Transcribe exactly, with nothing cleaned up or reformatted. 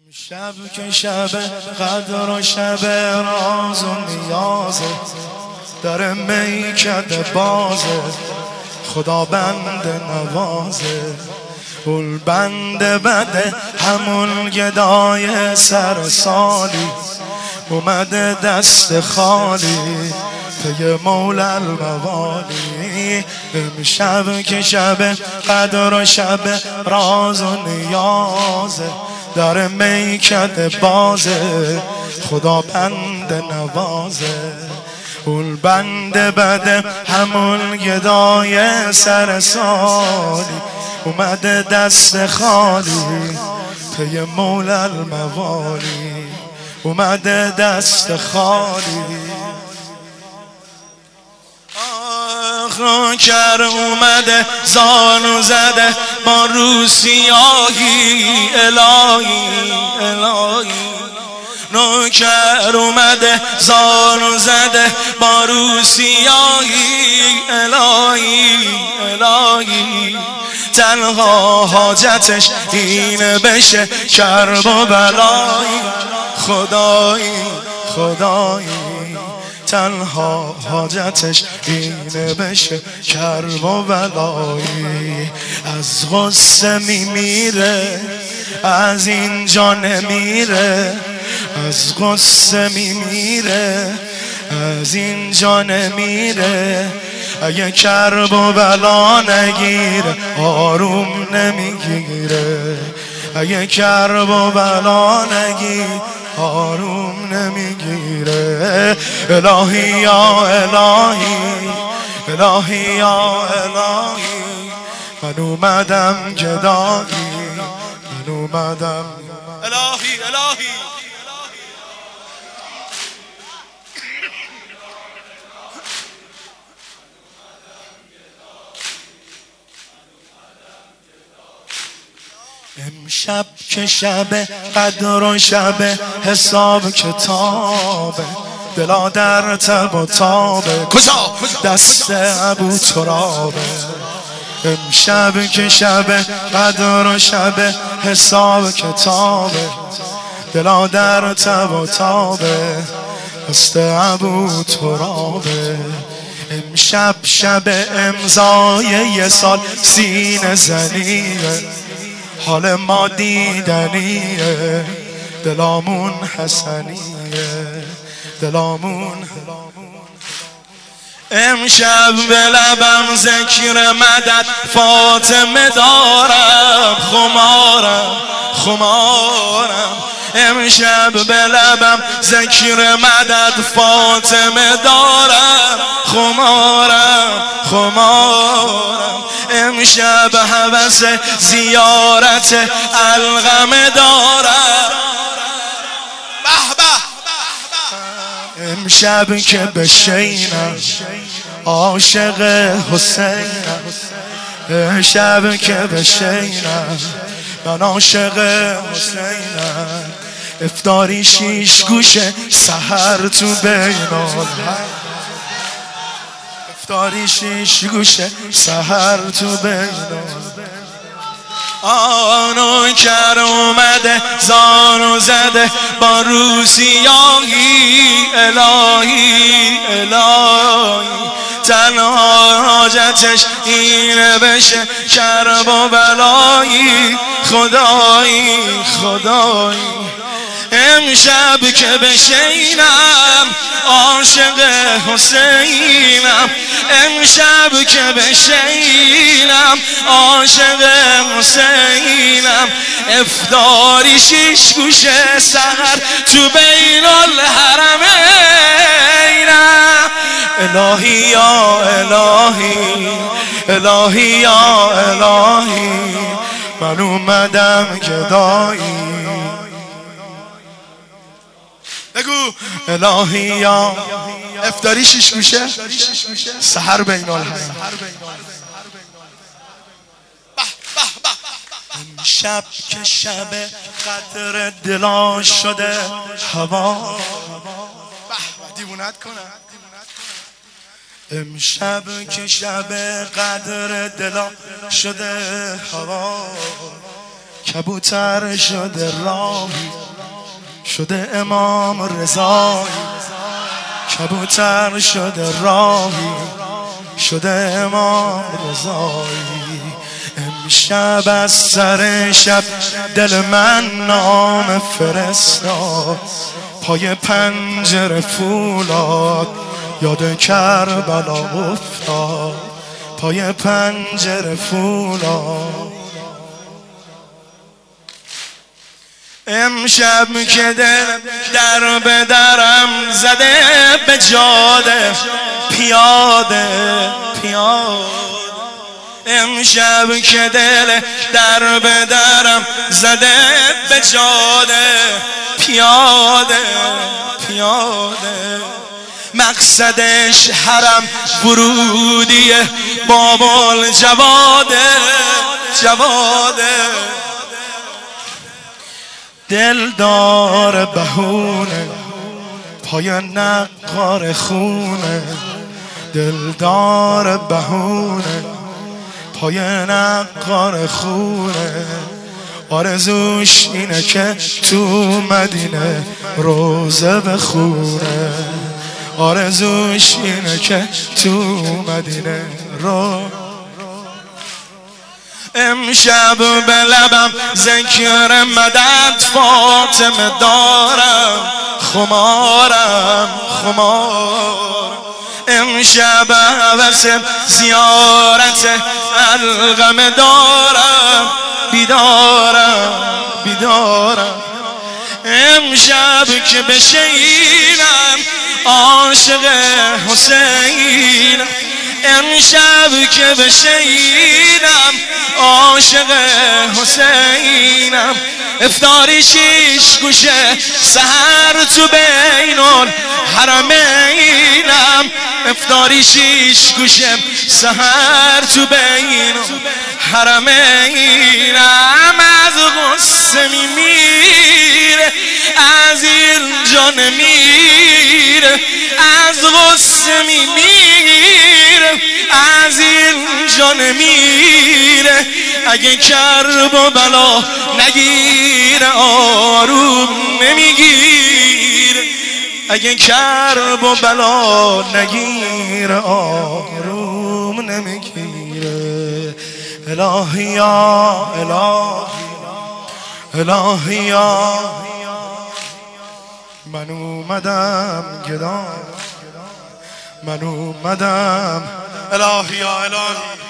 شب که شب قدر و شب راز و نیازه، در میکده بازه، خدا بند نوازه. اول بند بده همون گدای سر سالی، اومده دست خالی پی مولا الموالی. امشب که شب قدر و شب راز و نیازه، در میکده بازه، خدا بند نوازه. اول بند بده همون گدای سر سالی، اومده دست خالی پی مولا الموالی، اومده دست خالی. نوکر اومده زانو زده با روسیاهی الهی الهی. نوکر اومده زانو زده با روسیاهی الهی الهی. تنها حاجتش اینه بشه کرب و بلایی، خدایی خدایی. تنها حاجتش اینه بشه کرب و بلایی. از غصه میمیره از اینجا نمیره، از غصه میمیره از اینجا نمیره. اگه کرب و بلا نگیره آروم نمیگیره، اگه کرب و بلا نگیره آروم نمیگیره. الهی یا الهی الهی یا الهی. من اومدم گدایی من اومدم الهی الهی. امشب که شب قدر و شب حساب کتابه، دلا در تب و تابه، کجا؟ دست ابو ترابه. امشب که شب قدر و شب حساب کتابه، دلا در تب و تابه، دست ابو ترابه. امشب شب امضای یه سال سینه زنیه، حال ما دیدنیه، دلامون حسنیه دلامون. امشب به لبم ذکر مدد فاطمه دارم، خمارم خمارم. امشب به لبم ذکر مدد فاطمه دارم، خمارم خمارم. امشب هوس زیارت القمه دارم. امشب که بشینم عاشق حسینم، امشب که بشینم من عاشق حسینم. افطاری شیش گوشه سحر تو بینال، افطاری شیش گوشه سحر تو بینال. آنو کر اومده زانو زده با روسیاهی الهی الهی. تنها حاجتش اینه بشه کرب و بلایی، خدایی خدایی. امشب که بشینم عاشق حسینم، امشب که بشینم عاشق حسینم. افطاری شیش گوشه سحر تو بین الحرمینم. الهی یا الهی الهی یا الهی. من اومدم گدایی بگو الهی یا. افطاری شیش گوشه سحر بین الحرم. امشب که شب قدر دلا شده هوا، دیوونت کنم. امشب که شب قدر دلا شده هوا، کبوتر شده راهی، شده امام رضایی. کبوتر شده راهی، شده امام رضایی. امشب از سر شب دل من نام فرستاد، پای پنجره فولاد یاد کربلا افتاد، پای پنجره فولاد. امشب که دل در به درم زده، به جاده پیاده پیاده. امشب که دل در به درم زده، به جاده پیاده پیاده. مقصدش حرم ورودیه، بابل جواده جواده. دل دار بهونه، پای نقار خونه. دل دار بهونه، پای نقار خونه. آرزوش اینه که تو مدینه روزه بخونه. آرزوش اینه که تو مدینه رو. امشب به لبم ذکر مدد فاطمه دارم، خمارم خمار. امشب هوس زیارت القمه دارم، بیدارم بیدارم. امشب که بشینم عاشق حسینم، امشب که بشینم عاشق حسینم. افطاری شیش گوشه سحر تو بین الحرمینم. افطاری شیش گوشه سحر تو بین الحرمینم. از غصه میمیره، از اینجا نمیره. از غصه میمیره، از اینجا نمیره. اگه کرب و بلا نگیره آروم نمیگیره. اگه کرب و بلا نگیره آروم نمیگیره. الهی یا الهی الهی یا من اومدم گدا، من اومدم. الهی یا الهی